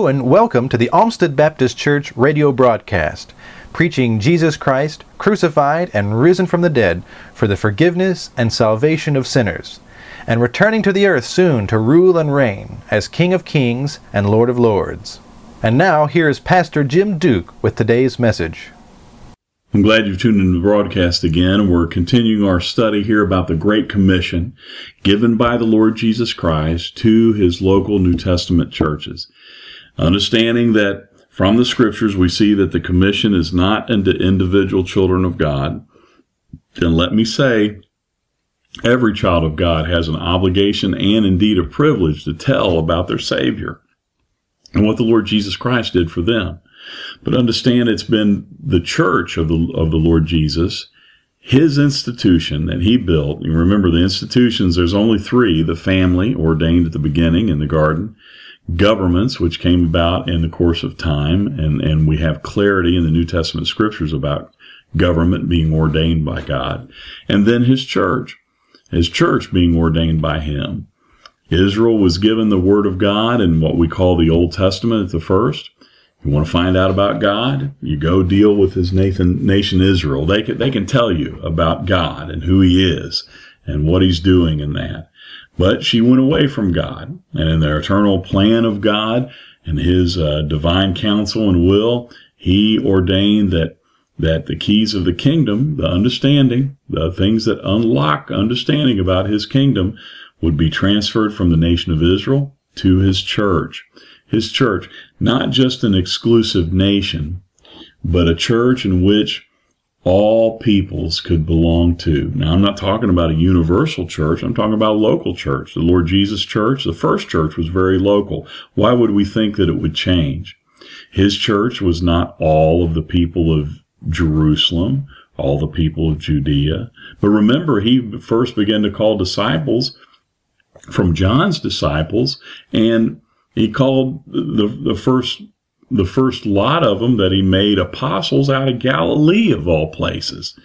Hello and welcome to the Olmsted Baptist Church radio broadcast, preaching Jesus Christ, crucified and risen from the dead for the forgiveness and salvation of sinners, and returning to the earth soon to rule and reign as King of Kings and Lord of Lords. And now here is Pastor Jim Duke with today's message. I'm glad you've tuned into the broadcast again. We're continuing our study here about the Great Commission given by the Lord Jesus Christ to his local New Testament churches. Understanding that from the Scriptures we see that the commission is not into individual children of God. And let me say, every child of God has an obligation and indeed a privilege to tell about their Savior and what the Lord Jesus Christ did for them. But understand it's been the church of the Lord Jesus, his institution that he built. You remember the institutions, there's only three: the family, ordained at the beginning in the garden; governments, which came about in the course of time, and we have clarity in the New Testament scriptures about government being ordained by God; and then his church being ordained by him. Israel was given the Word of God in what we call the Old Testament at the first. You want to find out about God? You go deal with his nation Israel. They can tell you about God and who he is and what he's doing in that. But she went away from God, and in the eternal plan of God and his divine counsel and will, he ordained that the keys of the kingdom, the understanding, the things that unlock understanding about his kingdom, would be transferred from the nation of Israel to his church. His church, not just an exclusive nation, but a church in which all peoples could belong to. Now, I'm not talking about a universal church. I'm talking about a local church. The Lord Jesus Church, the first church, was very local. Why would we think that it would change? His church was not all of the people of Jerusalem, all the people of Judea. But remember, he first began to call disciples from John's disciples, and he called the first lot of them that he made apostles out of Galilee, of all places.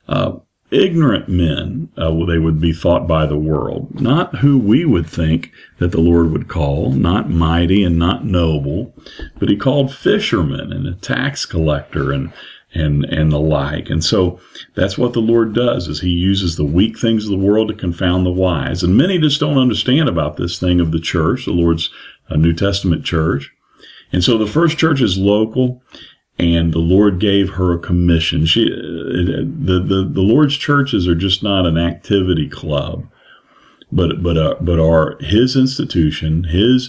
Ignorant men, they would be thought by the world, not who we would think that the Lord would call, not mighty and not noble, but he called fishermen and a tax collector and the like. And so that's what the Lord does, is he uses the weak things of the world to confound the wise. And many just don't understand about this thing of the church, the Lord's New Testament church. And so the first church is local, and the Lord gave her a commission. The Lord's churches are just not an activity club, but are his institution, his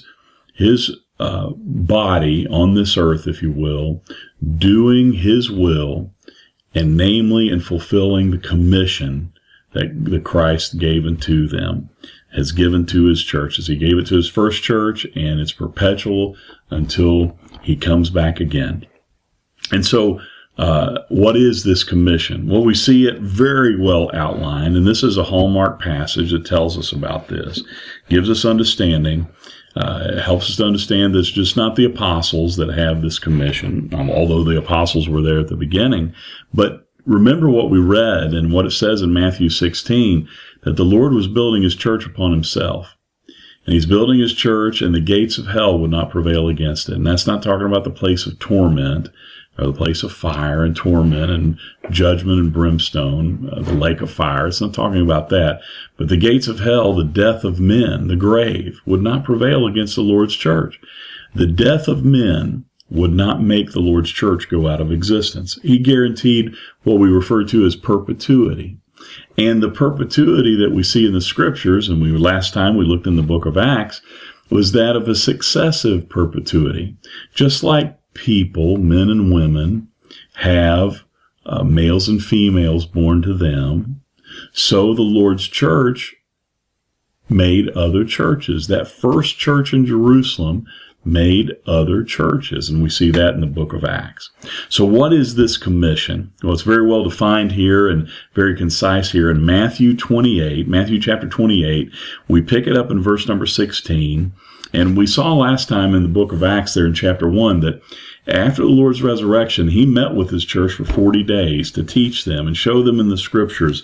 body on this earth, if you will, doing his will, and namely in fulfilling the commission that the Christ gave unto them, has given to his churches. He gave it to his first church, and it's perpetual until he comes back again. And so, what is this commission? Well, we see it very well outlined, and this is a hallmark passage that tells us about this, gives us understanding. It helps us to understand that it's just not the apostles that have this commission, although the apostles were there at the beginning. But remember what we read and what it says in Matthew 16, that the Lord was building his church upon himself. And he's building his church, and the gates of hell would not prevail against it. And that's not talking about the place of torment, or the place of fire and torment and judgment and brimstone, the lake of fire. It's not talking about that. But the gates of hell, the death of men, the grave, would not prevail against the Lord's church. The death of men would not make the Lord's church go out of existence. He guaranteed what we refer to as perpetuity. And the perpetuity that we see in the scriptures, and last time we looked in the book of Acts, was that of a successive perpetuity. Just like people, men and women, have males and females born to them, so the Lord's church made other churches. That first church in Jerusalem made other churches, and we see that in the book of Acts. So what is this commission? Well, it's very well defined here and very concise here in Matthew chapter 28. We pick it up in verse number 16, and we saw last time in the book of Acts there in chapter 1 that after the Lord's resurrection, he met with his church for 40 days to teach them and show them in the scriptures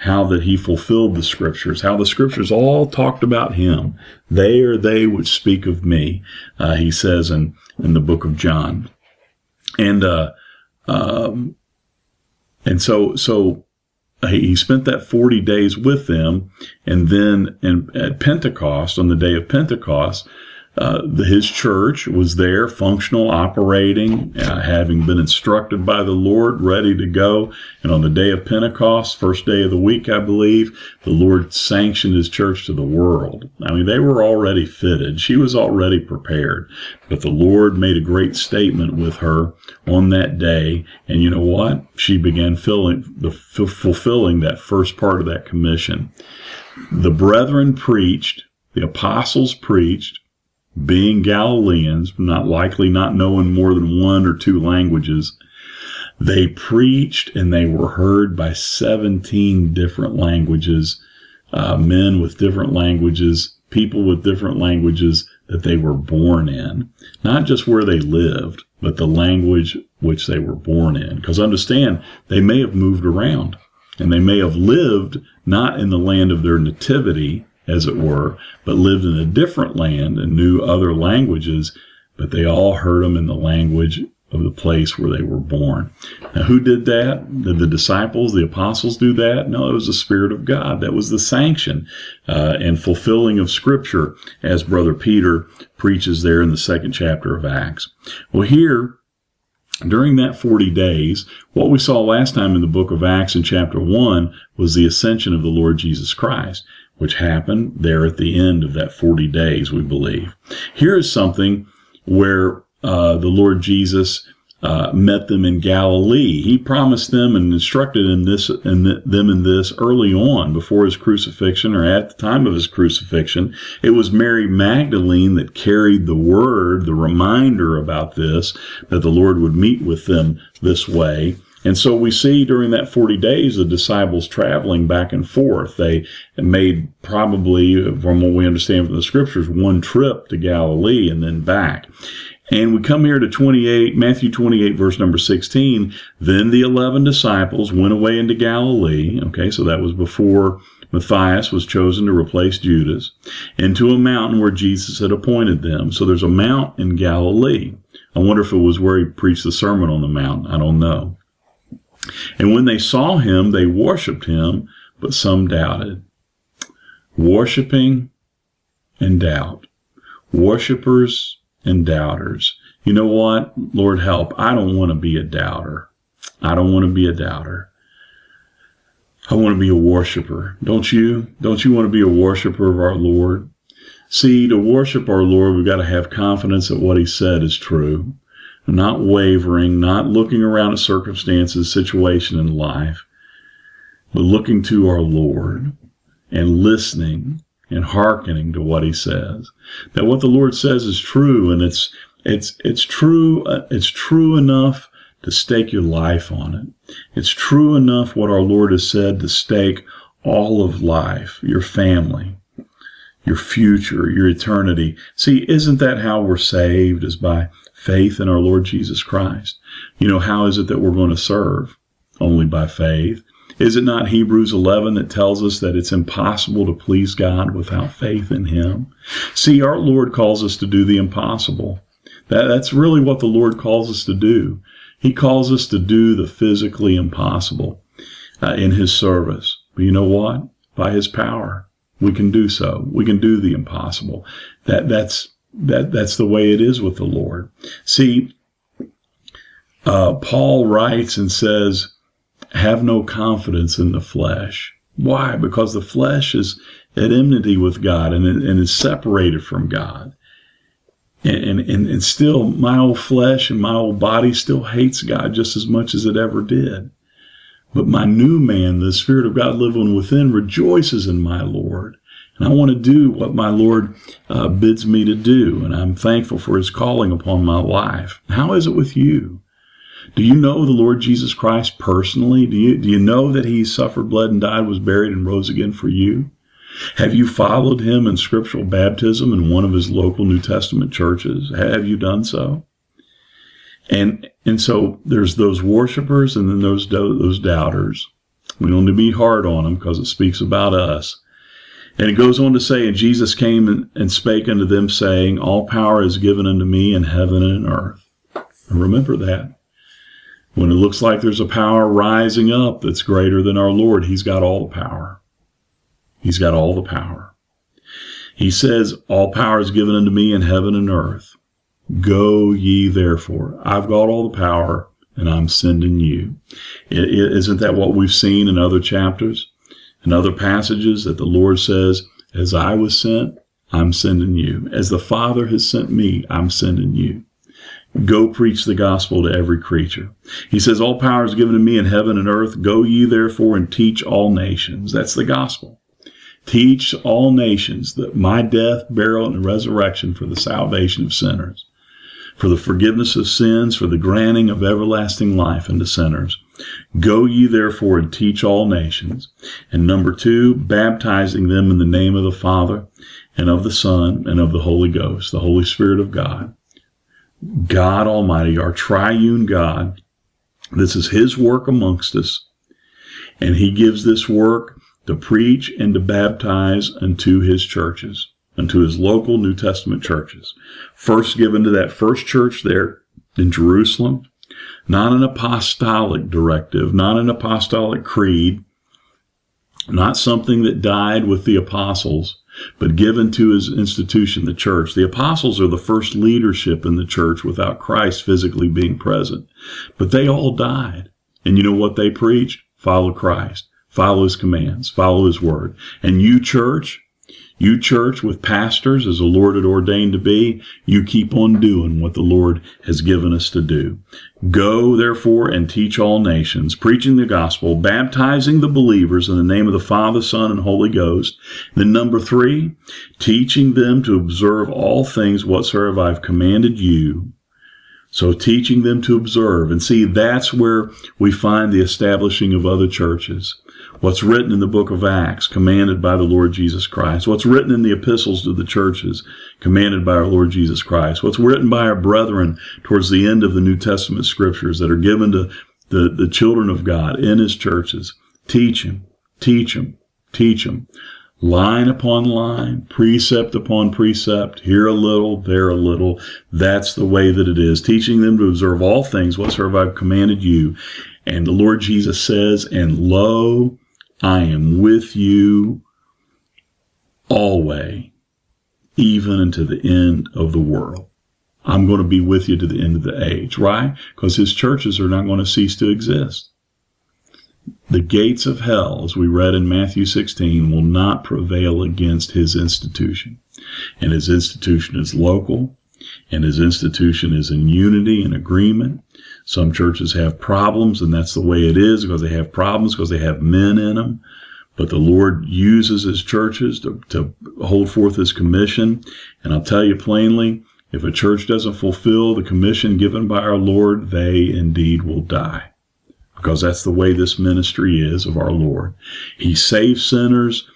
how that he fulfilled the Scriptures, how the Scriptures all talked about him. They are they which speak of me, he says in the book of John. And so he spent that 40 days with them, and then at Pentecost, on the day of Pentecost, his church was there, functional, operating, having been instructed by the Lord, ready to go. And on the day of Pentecost, first day of the week, I believe, the Lord sanctioned his church to the world. I mean, they were already fitted. She was already prepared. But the Lord made a great statement with her on that day. And you know what? She began fulfilling that first part of that commission. The brethren preached, the apostles preached, being Galileans, not likely not knowing more than one or two languages. They preached and they were heard by 17 different languages, men with different languages, people with different languages that they were born in. Not just where they lived, but the language which they were born in. Because understand, they may have moved around, and they may have lived not in the land of their nativity, as it were, but lived in a different land and knew other languages, but they all heard them in the language of the place where they were born. Now, who did that? Did the disciples, the apostles do that? No, it was the Spirit of God. That was the sanction and fulfilling of Scripture, as Brother Peter preaches there in the 2nd chapter of Acts. Well, here, during that 40 days, what we saw last time in the book of Acts in chapter 1 was the ascension of the Lord Jesus Christ, which happened there at the end of that 40 days, we believe. Here is something where the Lord Jesus met them in Galilee. He promised them and instructed them in this early on, before his crucifixion, or at the time of his crucifixion. It was Mary Magdalene that carried the word, the reminder about this, that the Lord would meet with them this way. And so we see during that 40 days, the disciples traveling back and forth. They made, probably, from what we understand from the Scriptures, one trip to Galilee and then back. And we come here to Matthew 28, verse number 16. Then the 11 disciples went away into Galilee. Okay, so that was before Matthias was chosen to replace Judas, into a mountain where Jesus had appointed them. So there's a mount in Galilee. I wonder if it was where he preached the Sermon on the Mount. I don't know. And when they saw him, they worshipped him, but some doubted. Worshipping and doubt. Worshippers and doubters. You know what? Lord help. I don't want to be a doubter. I don't want to be a doubter. I want to be a worshiper. Don't you? Don't you want to be a worshiper of our Lord? See, to worship our Lord, we've got to have confidence that what he said is true. Not wavering, not looking around at circumstances, situation in life, but looking to our Lord and listening and hearkening to what he says. That what the Lord says is true, and it's true enough to stake your life on it. It's true enough what our Lord has said to stake all of life, your family, your future, your eternity. See, isn't that how we're saved, is by faith in our Lord Jesus Christ? You know, how is it that we're going to serve? Only by faith. Is it not Hebrews 11 that tells us that it's impossible to please God without faith in him? See, our Lord calls us to do the impossible. That's really what the Lord calls us to do. He calls us to do the physically impossible in his service. But you know what? By his power, we can do so. We can do the impossible. That's the way it is with the Lord. See, Paul writes and says, have no confidence in the flesh. Why? Because the flesh is at enmity with God and is separated from God. And still, my old flesh and my old body still hates God just as much as it ever did. But my new man, the Spirit of God living within, rejoices in my Lord. And I want to do what my Lord bids me to do. And I'm thankful for his calling upon my life. How is it with you? Do you know the Lord Jesus Christ personally? Do you know that he suffered, bled, and died, was buried, and rose again for you? Have you followed him in scriptural baptism in one of his local New Testament churches? Have you done so? And so there's those worshipers and then those doubters. We don't need to be hard on them because it speaks about us. And it goes on to say, and Jesus came and spake unto them, saying, all power is given unto me in heaven and in earth. And remember that. When it looks like there's a power rising up that's greater than our Lord, he's got all the power. He's got all the power. He says, all power is given unto me in heaven and earth. Go ye therefore. I've got all the power, and I'm sending you. Isn't that what we've seen in other chapters, in other passages, that the Lord says, as I was sent, I'm sending you. As the Father has sent me, I'm sending you. Go preach the gospel to every creature. He says, all power is given to me in heaven and earth. Go ye therefore and teach all nations. That's the gospel. Teach all nations that my death, burial, and resurrection for the salvation of sinners, for the forgiveness of sins, for the granting of everlasting life unto sinners. Go ye therefore and teach all nations. And number 2, baptizing them in the name of the Father and of the Son and of the Holy Ghost, the Holy Spirit of God. God Almighty, our triune God, this is his work amongst us. And he gives this work to preach and to baptize unto his churches, unto his local New Testament churches. First given to that first church there in Jerusalem, not an apostolic directive, not an apostolic creed, not something that died with the apostles, but given to his institution, the church. The apostles are the first leadership in the church without Christ physically being present. But they all died. And you know what they preached? Follow Christ. Follow his commands. Follow his word. And you church with pastors, as the Lord had ordained to be, you keep on doing what the Lord has given us to do. Go, therefore, and teach all nations, preaching the gospel, baptizing the believers in the name of the Father, Son, and Holy Ghost. Then number 3, teaching them to observe all things whatsoever I've commanded you. So teaching them to observe. And see, that's where we find the establishing of other churches. What's written in the book of Acts, commanded by the Lord Jesus Christ. What's written in the epistles to the churches, commanded by our Lord Jesus Christ. What's written by our brethren towards the end of the New Testament scriptures that are given to the children of God in his churches. Teach them, teach them, teach them. Line upon line, precept upon precept, here a little, there a little. That's the way that it is. Teaching them to observe all things whatsoever I've commanded you. And the Lord Jesus says, and lo, I am with you always, even unto the end of the world. I'm going to be with you to the end of the age. Why? Because his churches are not going to cease to exist. The gates of hell, as we read in Matthew 16, will not prevail against his institution. And his institution is local, and his institution is in unity and agreement. Some churches have problems, and that's the way it is, because they have problems, because they have men in them. But the Lord uses his churches to hold forth his commission. And I'll tell you plainly, if a church doesn't fulfill the commission given by our Lord, they indeed will die. Because that's the way this ministry is of our Lord. He saves sinners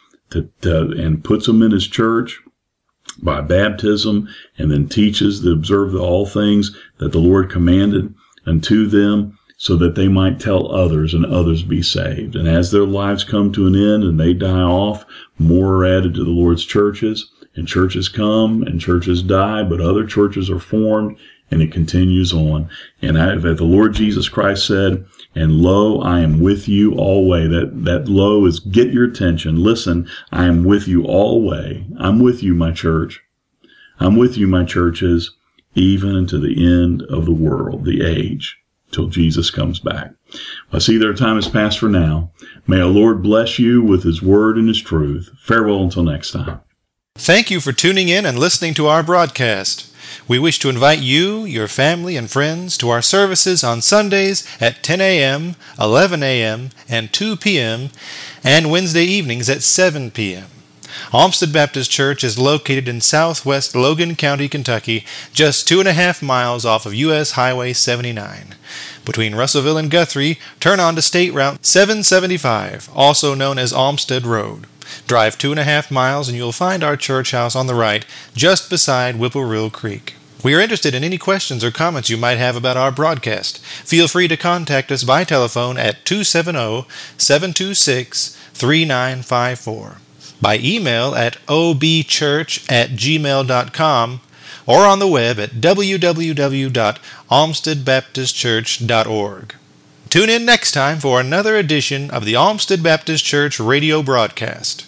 and puts them in his church by baptism, and then teaches to observe all things that the Lord commanded unto them, so that they might tell others and others be saved. And as their lives come to an end and they die off, more are added to the Lord's churches, and churches come and churches die, but other churches are formed, and it continues on. And that the Lord Jesus Christ said, and lo, I am with you always. That lo is get your attention. Listen, I am with you always. I'm with you, my church. I'm with you, my churches, even unto the end of the world, the age, till Jesus comes back. I see their time has passed for now. May our Lord bless you with his word and his truth. Farewell until next time. Thank you for tuning in and listening to our broadcast. We wish to invite you, your family, and friends to our services on Sundays at 10 a.m., 11 a.m., and 2 p.m., and Wednesday evenings at 7 p.m. Olmsted Baptist Church is located in southwest Logan County, Kentucky, just 2.5 miles off of U.S. Highway 79. Between Russellville and Guthrie, turn on to State Route 775, also known as Olmsted Road. Drive 2.5 miles and you'll find our church house on the right, just beside Whippoorwill Creek. We are interested in any questions or comments you might have about our broadcast. Feel free to contact us by telephone at 270-726-3954, by email at obchurch@gmail.com, or on the web at www.olmstedbaptistchurch.org. Tune in next time for another edition of the Olmsted Baptist Church radio broadcast.